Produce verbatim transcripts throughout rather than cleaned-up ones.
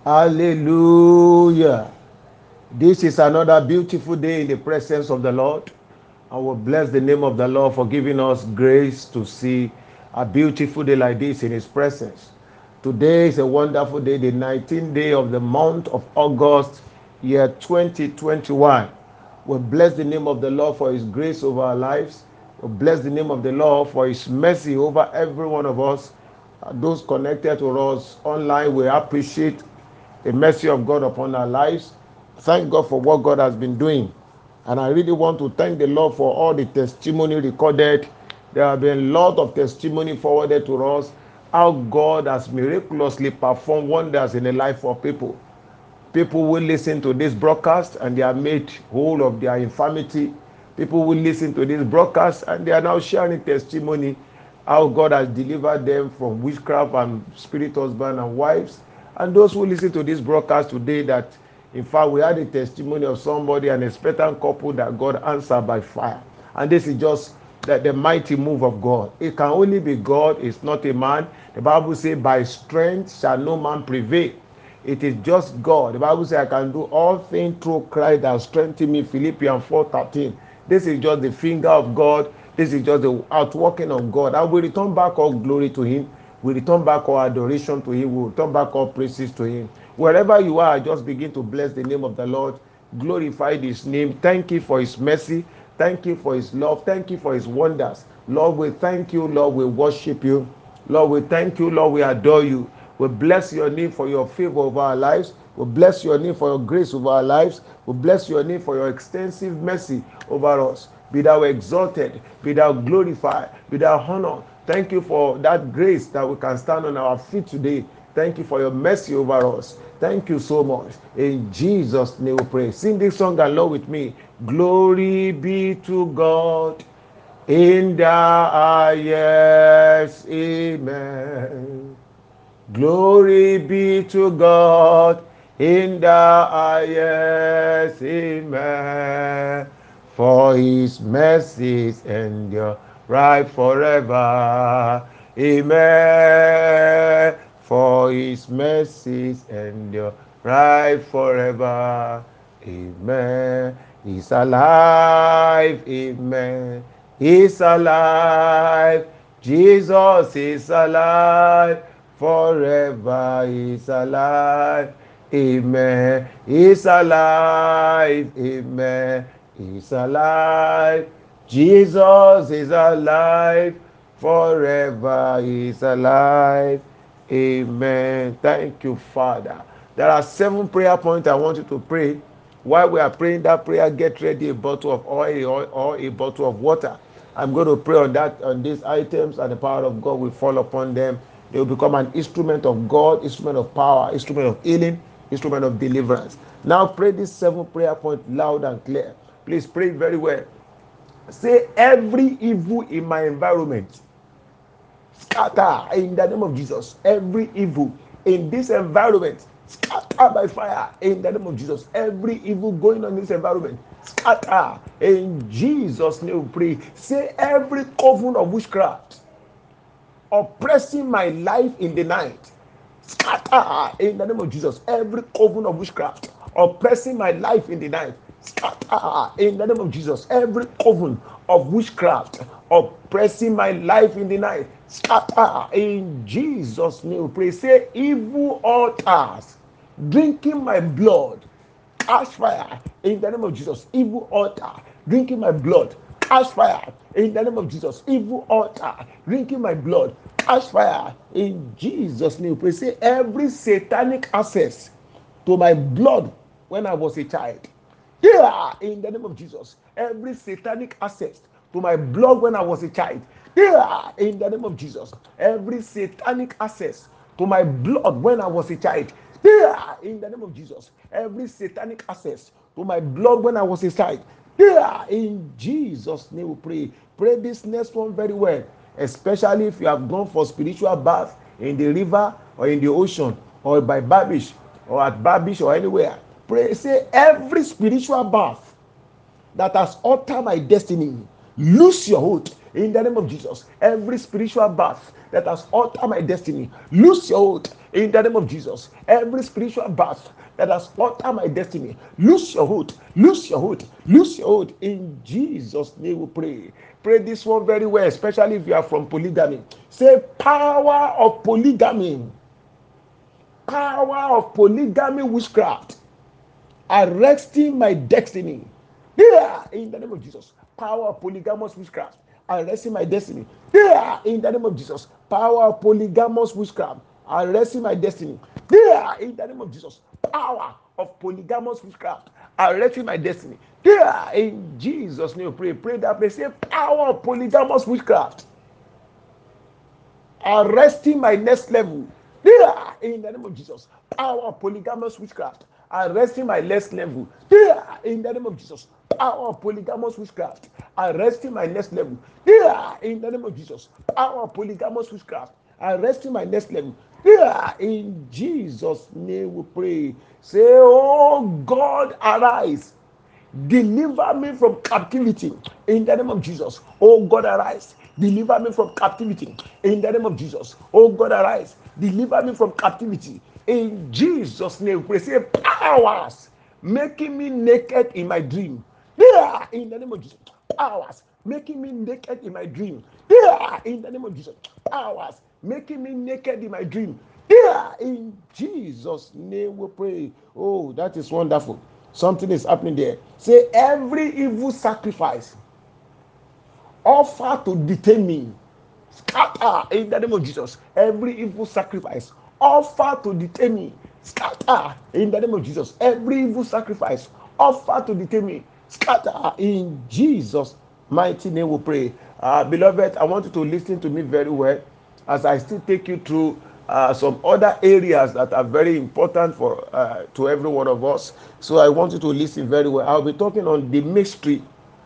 Hallelujah. This is another beautiful day in the presence of the Lord. I will bless the name of the Lord for giving us grace to see a beautiful day like this in His presence. Today is a wonderful day, the nineteenth day of the month of August, year twenty twenty-one. We bless the name of the Lord for His grace over our lives. We bless the name of the Lord for His mercy over every one of us. Uh, Those connected to us online, we appreciate the mercy of God upon our lives. Thank God for what God has been doing. And I really want to thank the Lord for all the testimony recorded. There have been a lot of testimony forwarded to us how God has miraculously performed wonders in the life of people. People will listen to this broadcast and they are made whole of their infirmity. People will listen to this broadcast and they are now sharing testimony how God has delivered them from witchcraft and spirit husband and wives. And those who listen to this broadcast today, that in fact we had a testimony of somebody, an expectant couple that God answered by fire. And this is just the, the mighty move of God. It can only be God, it's not a man. The Bible says, by strength shall no man prevail. It is just God. The Bible says, I can do all things through Christ that strengthens me. Philippians four thirteen. This is just the finger of God. This is just the outworking of God. And we return back all glory to Him. We return back all adoration to Him. We return back all praises to Him. Wherever you are, just begin to bless the name of the Lord. Glorify His name. Thank you for His mercy. Thank you for His love. Thank you for His wonders. Lord, we thank you. Lord, we worship you. Lord, we thank you. Lord, we adore you. We bless your name for your favor over our lives. We bless your name for your grace over our lives. We bless your name for your extensive mercy over us. Be thou exalted, be thou glorified, be thou honored. Thank you for that grace that we can stand on our feet today. Thank you for your mercy over us. Thank you so much. In Jesus' name we pray. Sing this song along with me. Glory be to God in the highest. Amen. Glory be to God in the highest. Amen. For His mercies endure right forever. Amen. For His mercies endure right forever. Amen. He's alive. Amen. He's alive. Jesus is alive. Forever is alive. Amen. He's alive. Amen. He's alive. Jesus is alive. Forever is alive. Amen. Thank you, Father. There are seven prayer points I want you to pray. While we are praying that prayer, get ready a bottle of oil or, or a bottle of water. I'm going to pray on that, on these items, and the power of God will fall upon them. They will become an instrument of God, instrument of power, instrument of healing, instrument of deliverance. Now pray this seven prayer point loud and clear. Please pray very well. Say, every evil in my environment, scatter in the name of Jesus. Every evil in this environment, scatter by fire in the name of Jesus. Every evil going on in this environment, scatter in Jesus' name. We pray. Say, every coven of witchcraft oppressing my life in the night, scatter in the name of Jesus. Every coven of witchcraft oppressing my life in the night, scatter in the name of Jesus. Every coven of witchcraft oppressing my life in the night, scatter in Jesus' name. We pray. Say, evil altars drinking my blood, catch fire in the name of Jesus. Evil altar drinking my blood, catch fire in the name of Jesus. Evil altar drinking my blood, catch fire in Jesus' name. Pray. Say, every satanic access to my blood when I was a child, yeah, in the name of Jesus. Every satanic access to my blood when I was a child, yeah, in the name of Jesus. Every satanic access to my blood when I was a child, yeah, in the name of Jesus. Every satanic access to my blood when I was a child, yeah, in Jesus' name we pray. Pray this next one very well, especially if you have gone for spiritual bath in the river or in the ocean or by Babish or at Babish or anywhere. Pray, say, every spiritual bath that has altered my destiny, lose your hold in the name of Jesus. Every spiritual bath that has altered my destiny, lose your hold In the name of Jesus, every spiritual birth that has altered my destiny, lose your hold, lose your hold, lose your hold. In Jesus' name we pray. Pray this one very well, especially if you are from polygamy. Say, power of polygamy, power of polygamy witchcraft, arresting my destiny. Yeah, in the name of Jesus. Power of polygamous witchcraft, arresting my destiny. Yeah, in the name of Jesus. Power of polygamous witchcraft, arresting my destiny. Yeah, in the name of Jesus. Power of polygamous witchcraft, arresting my destiny. Yeah, in Jesus' name, pray. Pray that prayer. Say, power of polygamous witchcraft, arresting my next level. Yeah, in the name of Jesus. Power of polygamous witchcraft, arresting my next level. Yeah, in the name of Jesus. Power of polygamous witchcraft, arresting my next level. Yeah, in the name of Jesus. Power of polygamous witchcraft, arresting my next level. Yeah, in Jesus' name we pray. Say, oh God, arise. Deliver me from captivity in the name of Jesus. Oh God, arise. Deliver me from captivity in the name of Jesus. Oh God, arise. Deliver me from captivity in Jesus' name. Pray, say, powers making me naked in my dream. Yeah, in the name of Jesus. Powers making me naked in my dream. Yeah, in the name of Jesus. Powers making me naked in my dream. Yeah, in Jesus' name we pray. Oh, that is wonderful. Something is happening there. Say, every evil sacrifice offer to detain me, scatter in the name of Jesus. Every evil sacrifice offer to detain me, scatter in the name of Jesus. Every evil sacrifice offer to detain me, scatter in Jesus' mighty name we pray. Uh, beloved, I want you to listen to me very well as I still take you through uh, some other areas that are very important for uh, to every one of us. So I want you to listen very well. I'll be talking on the mystery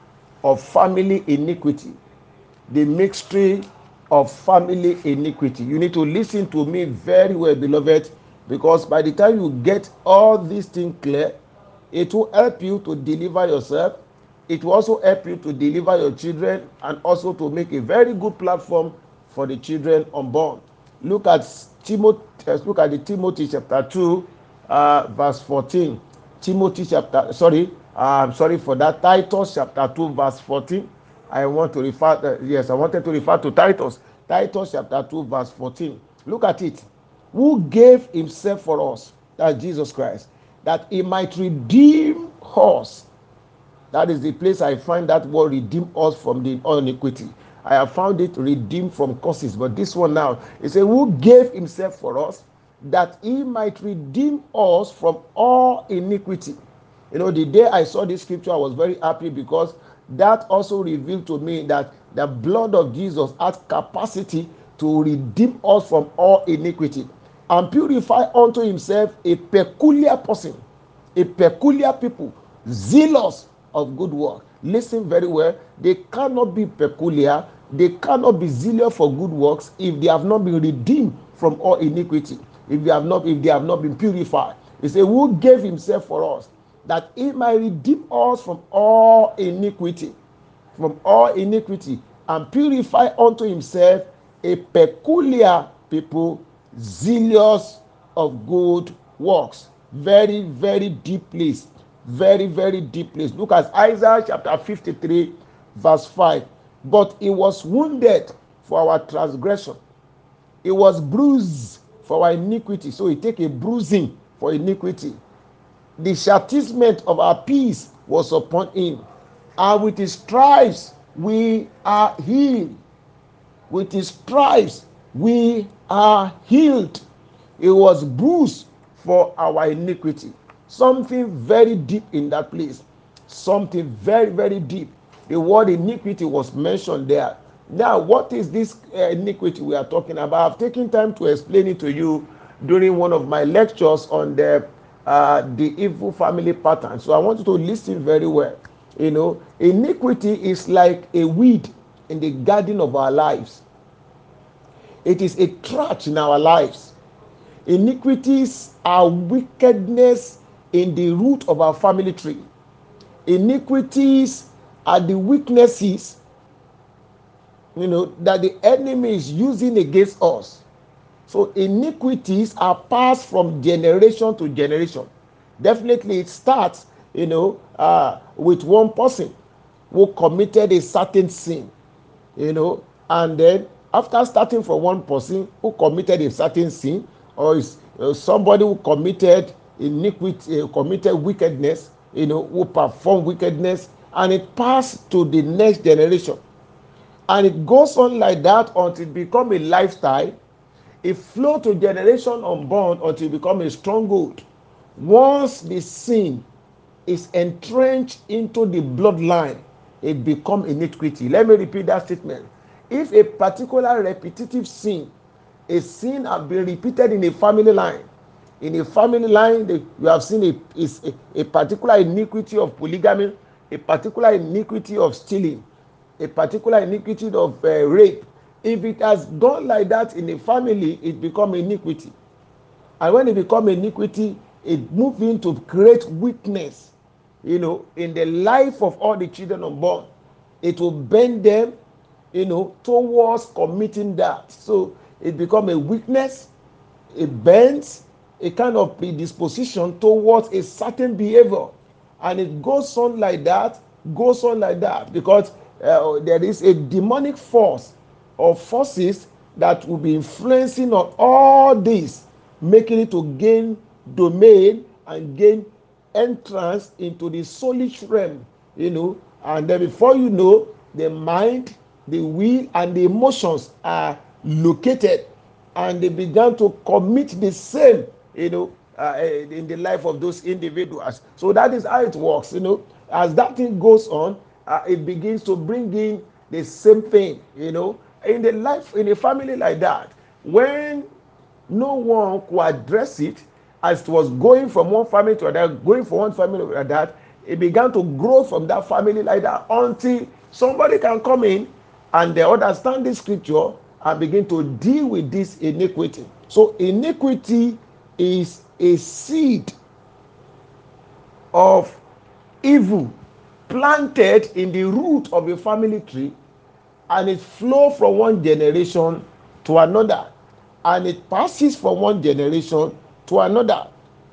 of family iniquity. The mystery of family iniquity. You need to listen to me very well, beloved, because by the time you get all these things clear, it will help you to deliver yourself. It will also help you to deliver your children and also to make a very good platform for the children unborn. Look at Timothy, look at the Timothy chapter two, uh, verse fourteen. Timothy chapter, sorry, I'm uh, sorry for that. Titus chapter two, verse fourteen. I want to refer, uh, yes, I wanted to refer to Titus. Titus chapter two, verse fourteen. Look at it. Who gave himself for us, that's Jesus Christ, that he might redeem us. That is the place I find that word redeem us from the iniquity. I have found it redeemed from curses. But this one now, it says, who gave himself for us that he might redeem us from all iniquity. You know, the day I saw this scripture, I was very happy because that also revealed to me that the blood of Jesus has capacity to redeem us from all iniquity and purify unto himself a peculiar person, a peculiar people, zealous of good work. Listen very well. They cannot be peculiar, they cannot be zealous for good works if they have not been redeemed from all iniquity, if they have not, if they have not been purified. He said, who gave himself for us that he might redeem us from all iniquity, from all iniquity, and purify unto himself a peculiar people, zealous of good works. Very, very deep place. Very, very deep place. Look at Isaiah chapter fifty-three, verse five. But he was wounded for our transgression, he was bruised for our iniquity. So he take a bruising for iniquity. The chastisement of our peace was upon him, and with his stripes we are healed. With his stripes we are healed. It was bruised for our iniquity. Something very deep in that place. Something very, very deep. The word iniquity was mentioned there. Now, what is this uh, iniquity we are talking about? I've taken time to explain it to you during one of my lectures on the uh, the evil family pattern. So I want you to listen very well. You know, iniquity is like a weed in the garden of our lives. It is a trash in our lives. Iniquities are wickedness in the root of our family tree. Iniquities are the weaknesses, you know, that the enemy is using against us. So iniquities are passed from generation to generation. Definitely, it starts, you know, uh, with one person who committed a certain sin, you know, and then after starting from one person who committed a certain sin, or is uh, somebody who committed iniquity, uh, committed wickedness, you know, who performed wickedness, and it passed to the next generation, and it goes on like that until it become a lifestyle. It flow to generation unborn until it become a stronghold. Once the sin is entrenched into the bloodline, it become iniquity. Let me repeat that statement. If a particular repetitive sin, a sin has been repeated in a family line, in a family line, they, you have seen a, is a, a particular iniquity of polygamy, a particular iniquity of stealing, a particular iniquity of uh, rape. If it has gone like that in a family, it become iniquity. And when it become iniquity, it move into create weakness, you know, in the life of all the children unborn. It will bend them, you know, towards committing that. So it become a weakness, it bends, a kind of predisposition towards a certain behavior, and it goes on like that, goes on like that, because uh, there is a demonic force or forces that will be influencing on all this, making it to gain domain and gain entrance into the soulish realm, you know, and then before you know, the mind, the will, and the emotions are located, and they began to commit the same, you know, uh, in the life of those individuals. So that is how it works, you know. As that thing goes on, uh, it begins to bring in the same thing, you know, in the life, in a family like that. When no one could address it, as it was going from one family to another, going from one family to another, it began to grow from that family like that until somebody can come in and they understand this scripture and begin to deal with this iniquity. So iniquity is a seed of evil planted in the root of a family tree, and it flows from one generation to another, and it passes from one generation to another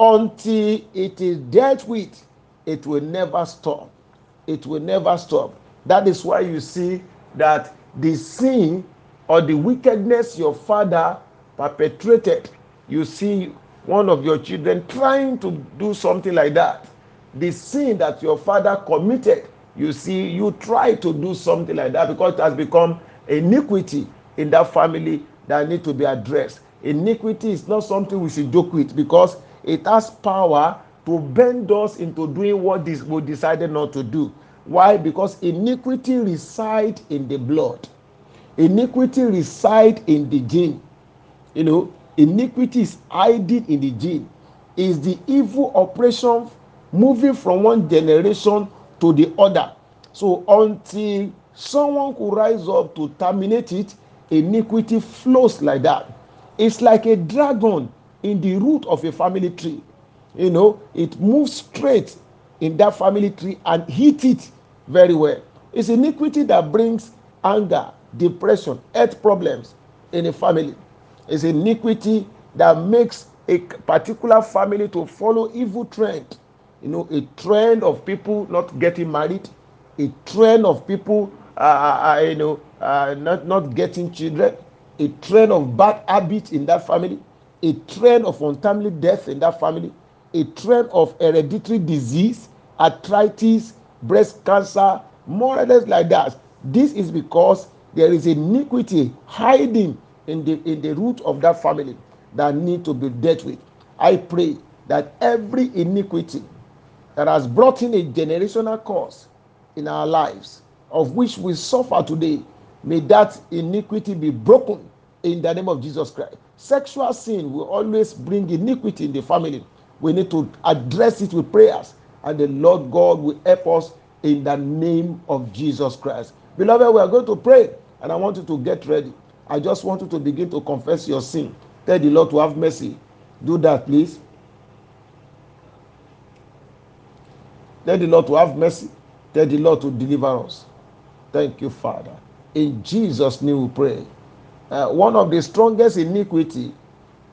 until it is dealt with. It will never stop. It will never stop. That is why you see that the sin or the wickedness your father perpetrated, you see one of your children trying to do something like that. The sin that your father committed, you see you try to do something like that, because it has become iniquity in that family that need to be addressed. Iniquity is not something we should joke with, because it has power to bend us into doing what this we decided not to do. Why? Because iniquity resides in the blood. Iniquity resides in the gene. You know, iniquity is hiding in the gene. Is the evil operation moving from one generation to the other. So until someone could rise up to terminate it, iniquity flows like that. It's like a dragon in the root of a family tree. You know, it moves straight in that family tree and hit it very well. It's iniquity that brings anger, depression, health problems in a family. It's iniquity that makes a particular family to follow evil trend. You know, a trend of people not getting married, a trend of people, uh, uh, uh, you know, uh, not not getting children, a trend of bad habits in that family, a trend of untimely death in that family, a trend of hereditary disease, arthritis, breast cancer, more or less like that. This is because there is iniquity hiding in the in the root of that family that need to be dealt with. I pray that every iniquity that has brought in a generational curse in our lives, of which we suffer today, may that iniquity be broken in the name of Jesus Christ. Sexual sin will always bring iniquity in the family. We need to address it with prayers, and the Lord God will help us in the name of Jesus Christ. Beloved, we are going to pray, and I want you to get ready. I just want you to begin to confess your sin. Tell the Lord to have mercy. Do that, please. Tell the Lord to have mercy. Tell the Lord to deliver us. Thank you, Father. In Jesus' name we pray. Uh, one of the strongest iniquity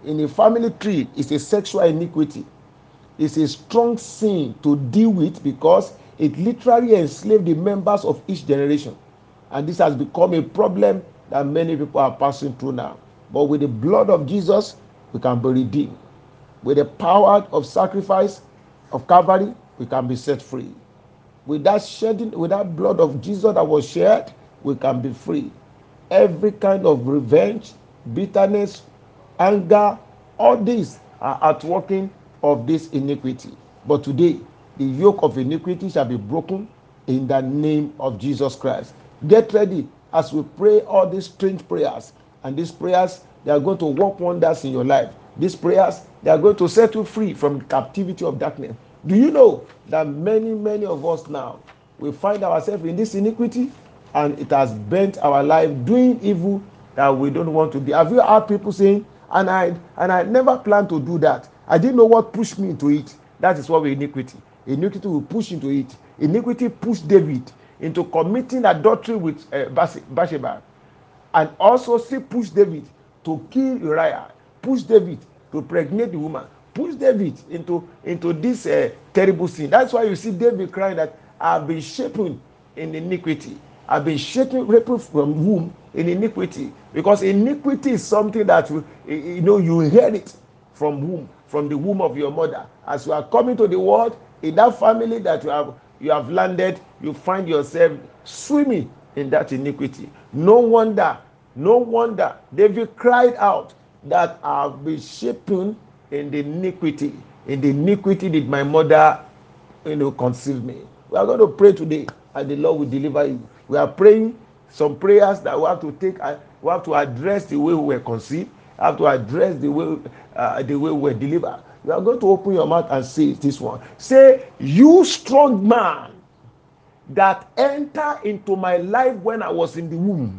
in a family tree is a sexual iniquity. It's a strong sin to deal with because it literally enslaved the members of each generation. And this has become a problem that many people are passing through now. But with the blood of Jesus, we can be redeemed. With the power of sacrifice of Calvary, we can be set free. With that shedding, with that blood of Jesus that was shed, we can be free. Every kind of revenge, bitterness, anger, all these are outworking of this iniquity. But today, the yoke of iniquity shall be broken in the name of Jesus Christ. Get ready as we pray all these strange prayers. And these prayers, they are going to work wonders in your life. These prayers, they are going to set you free from the captivity of darkness. Do you know that many, many of us now, we find ourselves in this iniquity and it has bent our life doing evil that we don't want to do? Have you heard people saying, and I and I never planned to do that. I didn't know what pushed me into it. That is what we iniquity. Iniquity will push into it. Iniquity pushed David into committing adultery with uh, Bathsheba, and also still push David to kill Uriah, push David to pregnate the woman, push David into into this uh, terrible sin. That's why you see David crying that I've been shapen in iniquity. I've been shaken raped from womb in iniquity, because iniquity is something that you, you know you inherit from womb, from the womb of your mother. As you are coming to the world in that family that you have you have landed, you find yourself swimming in that iniquity. No wonder, no wonder David cried out that I've been shapen in the iniquity. In the iniquity did my mother, you know, conceive me. We are going to pray today, and the Lord will deliver you. We are praying some prayers that we have to take. We have to address the way we were conceived. We have to address the way uh, the way we were delivered. You are going to open your mouth and say this one. Say, you strong man that entered into my life when I was in the womb,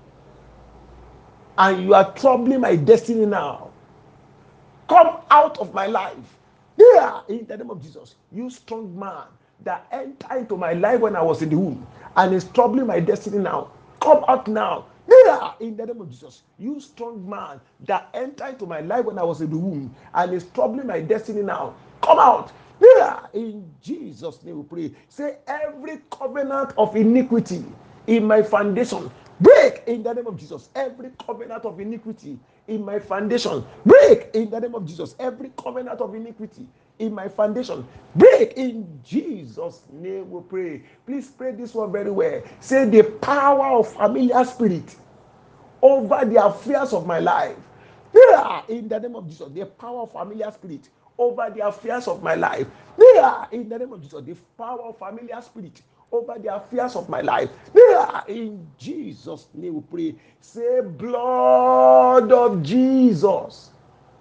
and you are troubling my destiny now. Come out of my life. Yeah, in the name of Jesus. You strong man that entered into my life when I was in the womb and is troubling my destiny now. Come out now. Yeah, in the name of Jesus. You strong man that entered into my life when I was in the womb and is troubling my destiny now. Come out. Yeah, in Jesus' name we pray. Say, every covenant of iniquity in my foundation, break in the name of Jesus. Every covenant of iniquity in my foundation, break in the name of Jesus. Every covenant of iniquity in my foundation, break in Jesus' name we pray. Please pray this one very well. Say, the power of familiar spirit over the affairs of my life. Yeah, in the name of Jesus, the power of familiar spirit over the affairs of my life. Yeah, in the name of Jesus, the power of familiar spirit over the affairs of my life. Yeah, in Jesus' name we pray. Say, blood of Jesus,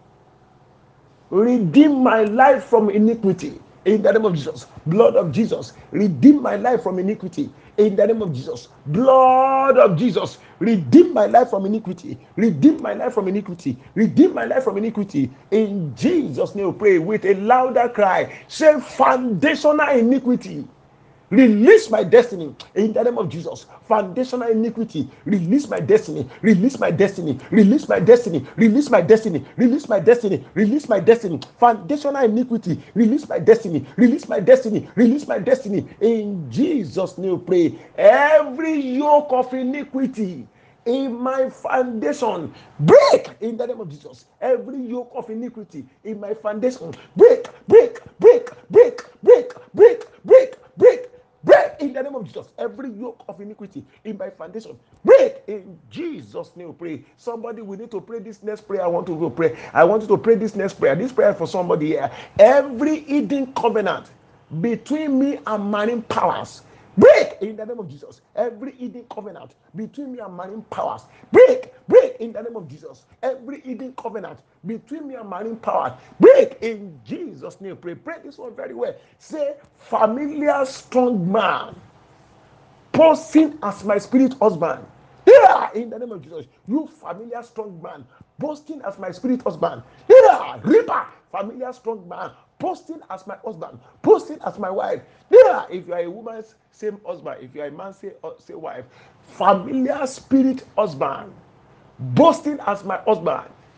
redeem my life from iniquity. In the name of Jesus, blood of Jesus, redeem my life from iniquity. In the name of Jesus, blood of Jesus, redeem my life from iniquity. Redeem my life from iniquity. Redeem my life from iniquity. In Jesus' name we pray with a louder cry. Say, foundational iniquity, release my destiny in the name of Jesus. Foundational iniquity, release my destiny, release my destiny, release my destiny, release my destiny, release my destiny, release my destiny. Foundational iniquity, release my destiny, release my destiny, release my destiny. In Jesus' name, pray. Every yoke of iniquity in my foundation, break in the name of Jesus. Every yoke of iniquity in my foundation, break, break, break, break, break, break, break, break, break in the name of Jesus. Every yoke of iniquity in my foundation, break in Jesus' name. Pray. Somebody, we need to pray this next prayer. I want to go pray. I want you to pray this next prayer. This prayer for somebody here. Every hidden covenant between me and marine powers, break in the name of Jesus. Every hidden covenant between me and marine powers, break, break in the name of Jesus. Every hidden covenant between me and marine powers, break in Jesus' name. Pray, pray this one very well. Say, familiar strong man, posing as my spirit husband. Yeah, in the name of Jesus, you familiar strong man, boasting as my spirit husband. Yeah, Reaper, familiar strong man, posting as my husband, posting as my wife. Yeah, if you are a woman, same husband. If you are a man, say, uh, say wife. Familiar spirit husband, boasting as my husband.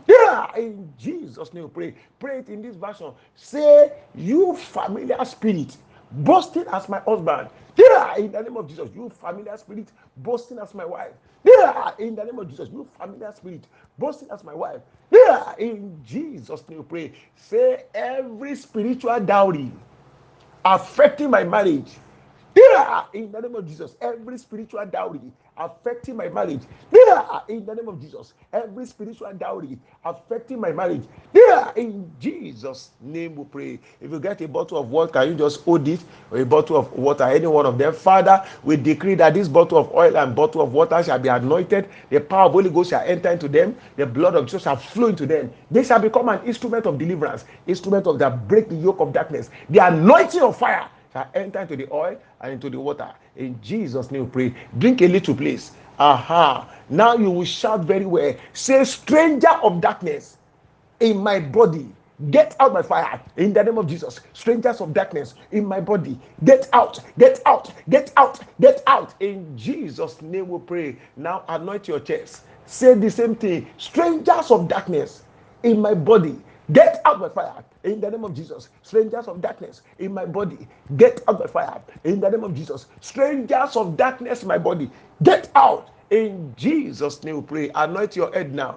Yeah, in Jesus' name, pray. Pray it in this version. Say, you familiar spirit, boasting as my husband. Yeah, in the name of Jesus, you familiar spirit, boasting as my wife. Yeah, in the name of Jesus, you familiar spirit, boasting as my wife. Yeah, in Jesus' name, pray. Say, every spiritual dowry affecting my marriage. Yeah, in the name of Jesus, every spiritual dowry affecting my marriage. Yeah, in the name of Jesus, every spiritual dowry affecting my marriage. Yeah, in Jesus' name we pray. If you get a bottle of water, can you just hold it, or a bottle of water, any one of them? Father, we decree that this bottle of oil and bottle of water shall be anointed. The power of Holy Ghost shall enter into them. The blood of Jesus shall flow into them. They shall become an instrument of deliverance, instrument of that break the yoke of darkness. The anointing of fire shall enter into the oil and into the water. In Jesus' name we pray. Drink a little, please. Aha. Now you will shout very well. Say, stranger of darkness in my body, get out by fire in the name of Jesus. Strangers of darkness in my body, get out, get out, get out, get out. In Jesus' name we pray. Now anoint your chest. Say the same thing. Strangers of darkness in my body, get out by fire in the name of Jesus. Strangers of darkness in my body, get out by fire in the name of Jesus. Strangers of darkness in my body, get out in Jesus' name we pray. Anoint your head now,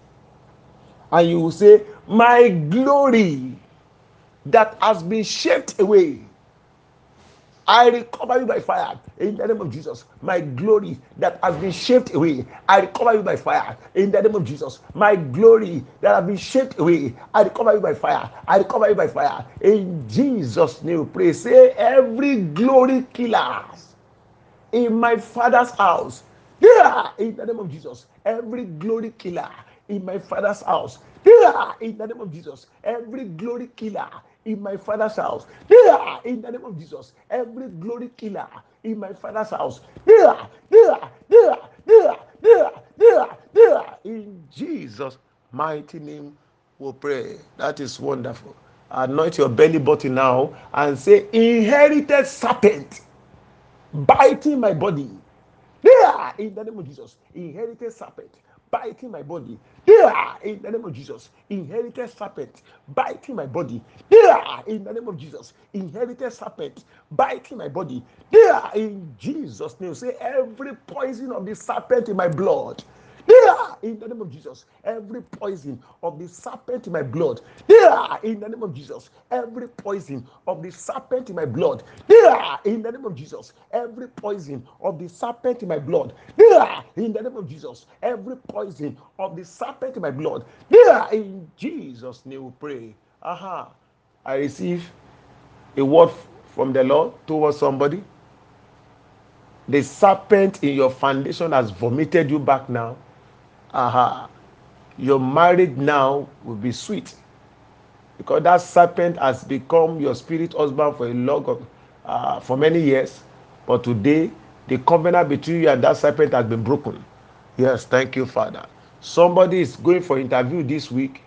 and you will say, my glory that has been shaped away, I recover you by fire in the name of Jesus. My glory that has been shaped away, I recover you by fire in the name of Jesus. My glory that has been shaped away, I recover you by fire. I recover you by fire in Jesus' name. Pray. Say, every glory killer in my father's house. Yeah, in the name of Jesus. Every glory killer in my father's house. Yeah, in the name of Jesus. Every glory killer in my father's house. Yeah, in the name of Jesus. Every glory killer in my father's house. Yeah, yeah, yeah, yeah, yeah, yeah, yeah. In Jesus' mighty name we pray. That is wonderful. Anoint your belly button now and say, inherited serpent biting my body. Yeah, in the name of Jesus. Inherited serpent biting my body. Yeah, in the name of Jesus. Inherited serpent biting my body. Yeah, in the name of Jesus. Inherited serpent biting my body. Yeah, in Jesus' name. Say, every poison of the serpent in my blood. Yeah, in the name of Jesus. Every poison of the serpent in my blood. Yeah, in the name of Jesus. Every poison of the serpent in my blood. Yeah, in the name of Jesus. Every poison of the serpent in my blood. Yeah, in the name of Jesus. Every poison of the serpent in my blood. Yeah, in Jesus' name we pray. Aha. I receive a word from the Lord towards somebody. The serpent in your foundation has vomited you back now. Aha. Your marriage now will be sweet, because that serpent has become your spirit husband for a long of, uh, for many years, but today the covenant between you and that serpent has been broken. Yes, thank you, Father. Somebody is going for interview this week.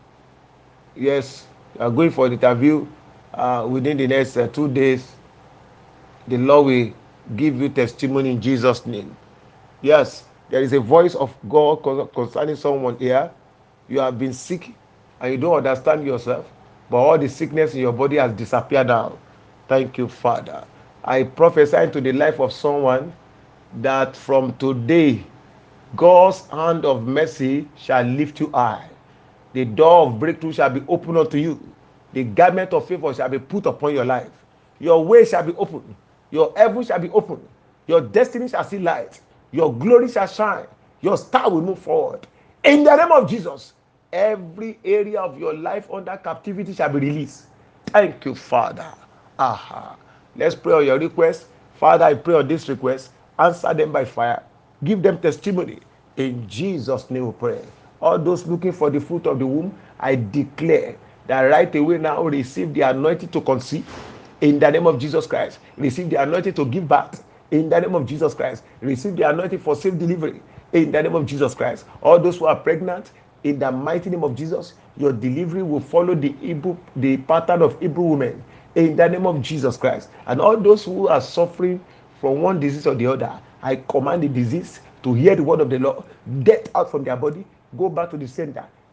Yes, you are going for an interview uh, within the next uh, two days. The Lord will give you testimony in Jesus' name. Yes, there is a voice of God concerning someone here. You have been sick and you don't understand yourself, but all the sickness in your body has disappeared now. Thank you, Father. I prophesy into the life of someone that from today, God's hand of mercy shall lift you high. The door of breakthrough shall be opened unto you. The garment of favor shall be put upon your life. Your way shall be open. Your heaven shall be open. Your destiny shall see light. Your glory shall shine. Your star will move forward. In the name of Jesus, every area of your life under captivity shall be released. Thank you, Father. Aha. Let's pray on your request. Father, I pray on this request. Answer them by fire. Give them testimony. In Jesus' name we pray. All those looking for the fruit of the womb, I declare that right away now receive the anointing to conceive. In the name of Jesus Christ, receive the anointing to give birth. In the name of Jesus Christ, receive the anointing for safe delivery. In the name of Jesus Christ, all those who are pregnant, in the mighty name of Jesus, your delivery will follow the Hebrew, the pattern of Hebrew women. In the name of Jesus Christ, and all those who are suffering from one disease or the other, I command the disease to hear the word of the Lord, death out from their body, go back to the center.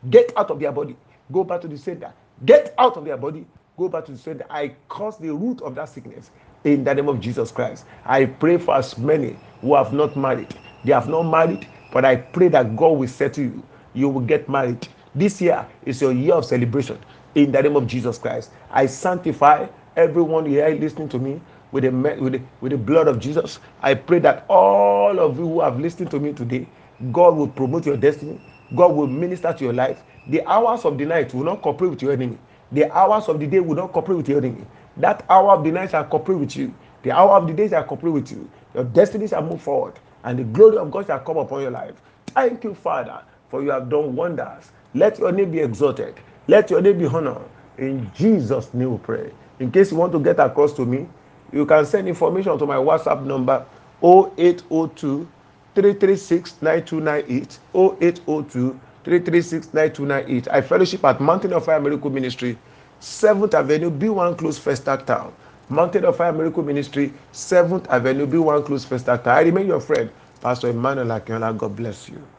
Get out of their body. Go back to the center. Get out of their body. Go back to the center. I curse the root of that sickness in the name of Jesus Christ. I pray for as many who have not married. They have not married, but I pray that God will settle you. You will get married. This year is your year of celebration in the name of Jesus Christ. I sanctify everyone here listening to me with the, with the, with the blood of Jesus. I pray that all of you who have listened to me today, God will promote your destiny. God will minister to your life. The hours of the night will not cooperate with your enemy. The hours of the day will not cooperate with your enemy. That hour of the night shall cooperate with you. The hour of the day shall cooperate with you. Your destiny shall move forward, and the glory of God shall come upon your life. Thank you, Father, for you have done wonders. Let your name be exalted. Let your name be honored. In Jesus' name we pray. In case you want to get across to me, you can send information to my WhatsApp number zero eight zero two, three three six, nine two nine eight, zero eight zero two, three three six, nine two nine eight. I fellowship at Mountain of Fire Miracle Ministry, seventh Avenue, B one Close, Festac Town. Mountain of Fire Miracle Ministry, seventh Avenue, B one Close, Festac Town. I remain your friend, Pastor Emmanuel Akinola. God bless you.